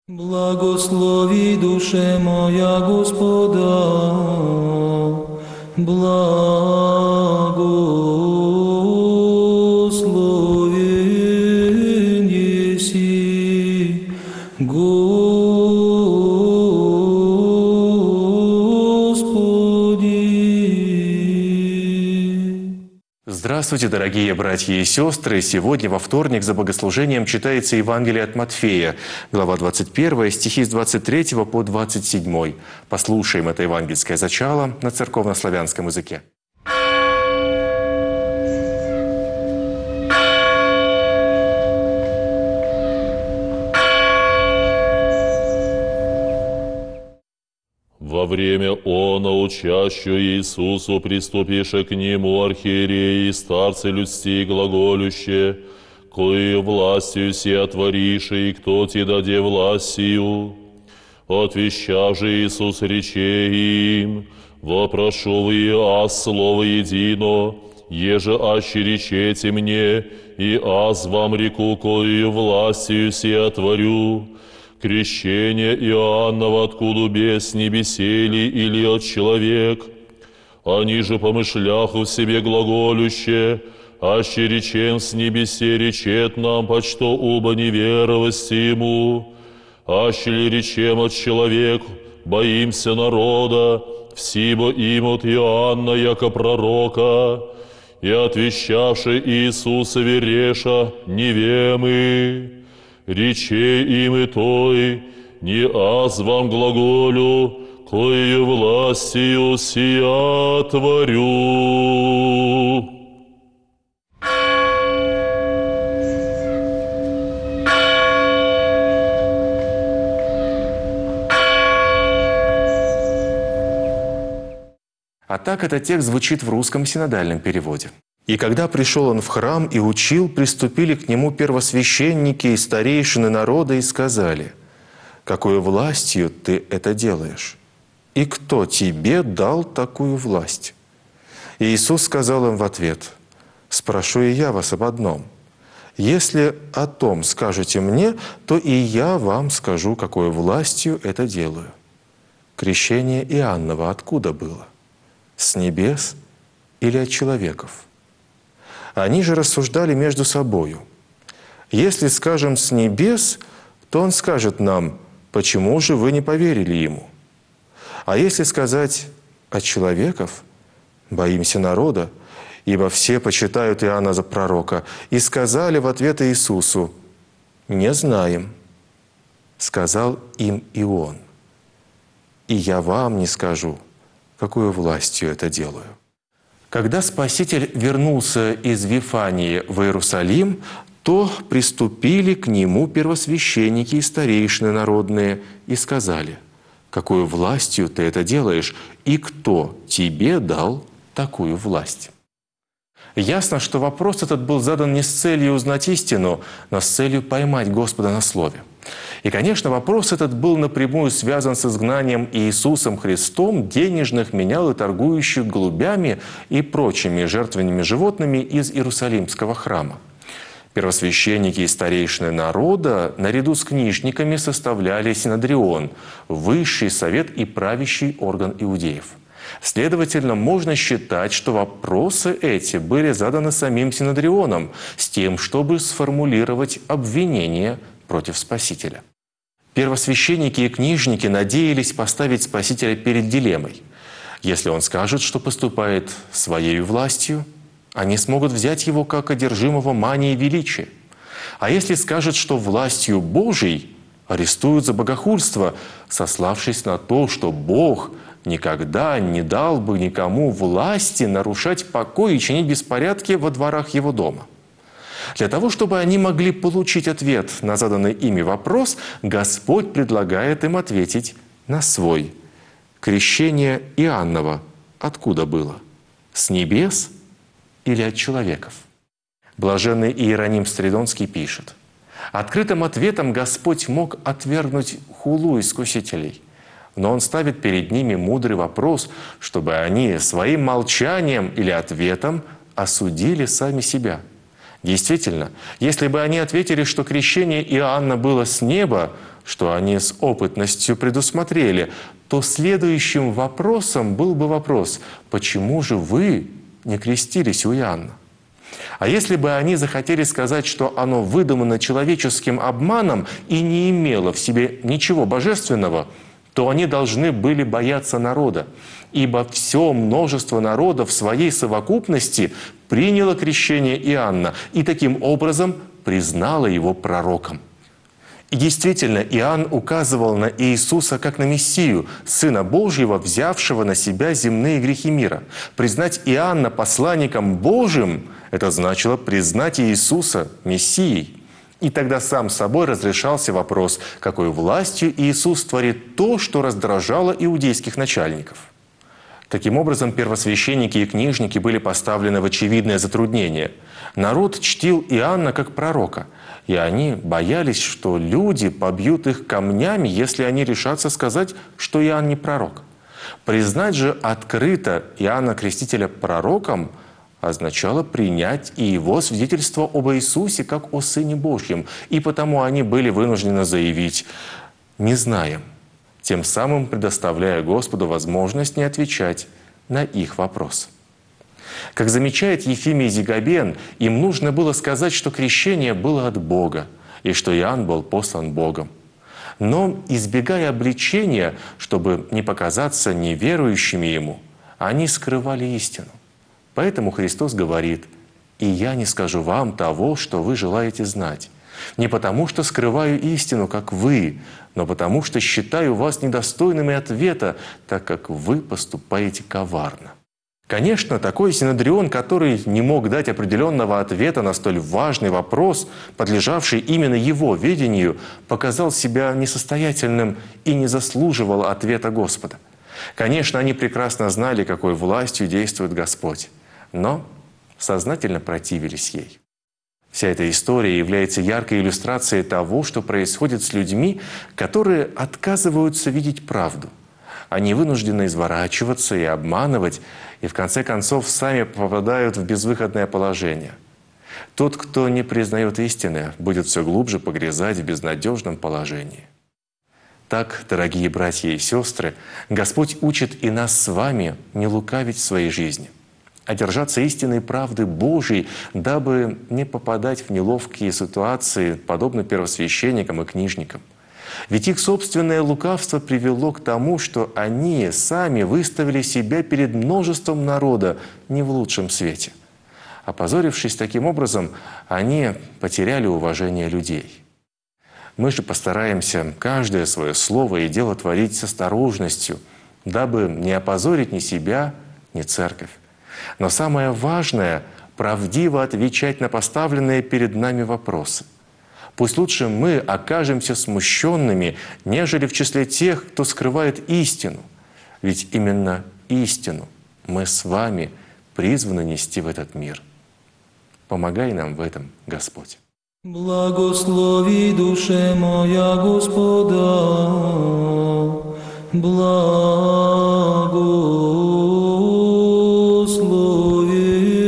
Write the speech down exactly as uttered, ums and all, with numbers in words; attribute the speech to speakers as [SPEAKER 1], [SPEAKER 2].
[SPEAKER 1] Благослови, душе моя, Господа, благословен еси, Господи.
[SPEAKER 2] Здравствуйте, дорогие братья и сестры! Сегодня, во вторник, за богослужением читается Евангелие от Матфея, глава двадцать первая, стихи с двадцать третьего по двадцать седьмой. Послушаем это евангельское зачало на церковнославянском языке.
[SPEAKER 3] Во время она, учащую Иисусу, приступише к Нему архиереи и старцы людские глаголюще, кои властью се отвориши, и кто ти даде властью? Отвещав же Иисус рече им, вопрошу вы аз слово едино, еже аще речете мне, и аз вам реку, кою властью се отворю. Крещение Иоаннова откуда без небесели или от человек? Они же, помышляху в себе глаголюще, аще речем с небесе речет нам, почто уба неверовости ему. Аще ли речем от человек, боимся народа, всибо им от Иоанна, яко пророка, и отвещавши Иисуса вереша, невемы. Речей им и той, не аз вам глаголю, коею властью сия творю.
[SPEAKER 2] А так этот текст звучит в русском синодальном переводе. «И когда пришел он в храм и учил, приступили к нему первосвященники и старейшины народа и сказали: „Какой властью ты это делаешь? И кто тебе дал такую власть?“ И Иисус сказал им в ответ: „Спрошу и я вас об одном. Если о том скажете мне, то и я вам скажу, какой властью это делаю. Крещение Иоаннова откуда было? С небес или от человеков?“ Они же рассуждали между собою: „Если скажем с небес, то он скажет нам: почему же вы не поверили ему? А если сказать от человеков, боимся народа, ибо все почитают Иоанна за пророка“, и сказали в ответ Иисусу: „Не знаем“. Сказал им и он: „И я вам не скажу, какую властью это делаю“. Когда Спаситель вернулся из Вифании в Иерусалим, то приступили к Нему первосвященники и старейшины народные и сказали: „Какую властью ты это делаешь, и кто тебе дал такую власть?“ Ясно, что вопрос этот был задан не с целью узнать истину, но с целью поймать Господа на слове. И, конечно, вопрос этот был напрямую связан с изгнанием Иисусом Христом денежных менял и торгующих голубями и прочими жертвенными животными из Иерусалимского храма. Первосвященники и старейшины народа наряду с книжниками составляли Синодрион, высший совет и правящий орган иудеев. Следовательно, можно считать, что вопросы эти были заданы самим Синодрионом с тем, чтобы сформулировать обвинение против Спасителя. Первосвященники и книжники надеялись поставить Спасителя перед дилеммой. Если он скажет, что поступает своей властью, они смогут взять его как одержимого манией величия. А если скажет, что властью Божией, арестуют за богохульство, сославшись на то, что Бог никогда не дал бы никому власти нарушать покой и чинить беспорядки во дворах его дома. Для того, чтобы они могли получить ответ на заданный ими вопрос, Господь предлагает им ответить на свой. Крещение Иоаннова откуда было? С небес или от человеков? Блаженный Иероним Стридонский пишет: „Открытым ответом Господь мог отвергнуть хулу искусителей, но Он ставит перед ними мудрый вопрос, чтобы они своим молчанием или ответом осудили сами себя. Действительно, если бы они ответили, что крещение Иоанна было с неба, что они с опытностью предусмотрели, то следующим вопросом был бы вопрос: почему же вы не крестились у Иоанна? А если бы они захотели сказать, что оно выдумано человеческим обманом и не имело в себе ничего божественного, то они должны были бояться народа, ибо все множество народа в своей совокупности приняло крещение Иоанна и таким образом признало его пророком. И действительно, Иоанн указывал на Иисуса как на Мессию, Сына Божьего, взявшего на себя земные грехи мира. Признать Иоанна посланником Божьим – это значило признать Иисуса Мессией. И тогда сам собой разрешался вопрос, какой властью Иисус творит то, что раздражало иудейских начальников. Таким образом, первосвященники и книжники были поставлены в очевидное затруднение. Народ чтил Иоанна как пророка, и они боялись, что люди побьют их камнями, если они решатся сказать, что Иоанн не пророк. Признать же открыто Иоанна Крестителя пророком означало принять и его свидетельство об Иисусе как о Сыне Божьем, и потому они были вынуждены заявить «не знаем», тем самым предоставляя Господу возможность не отвечать на их вопрос. Как замечает Ефимий Зигабен, им нужно было сказать, что крещение было от Бога и что Иоанн был послан Богом. Но, избегая обличения, чтобы не показаться неверующими Ему, они скрывали истину. Поэтому Христос говорит: «И я не скажу вам того, что вы желаете знать. Не потому, что скрываю истину, как вы, но потому, что считаю вас недостойными ответа, так как вы поступаете коварно». Конечно, такой синодрион, который не мог дать определенного ответа на столь важный вопрос, подлежавший именно его видению, показал себя несостоятельным и не заслуживал ответа Господа. Конечно, они прекрасно знали, какой властью действует Господь, но сознательно противились ей. Вся эта история является яркой иллюстрацией того, что происходит с людьми, которые отказываются видеть правду. Они вынуждены изворачиваться и обманывать, и в конце концов сами попадают в безвыходное положение. Тот, кто не признает истины, будет все глубже погрязать в безнадежном положении. Так, дорогие братья и сестры, Господь учит и нас с вами не лукавить в своей жизни, а держаться истинной правды Божией, дабы не попадать в неловкие ситуации, подобно первосвященникам и книжникам. Ведь их собственное лукавство привело к тому, что они сами выставили себя перед множеством народа не в лучшем свете. Опозорившись таким образом, они потеряли уважение людей. Мы же постараемся каждое свое слово и дело творить с осторожностью, дабы не опозорить ни себя, ни церковь. Но самое важное — правдиво отвечать на поставленные перед нами вопросы. Пусть лучше мы окажемся смущенными, нежели в числе тех, кто скрывает истину. Ведь именно истину мы с вами призваны нести в этот мир. Помогай нам в этом, Господь.
[SPEAKER 1] Благослови душе моя Господа, благослови.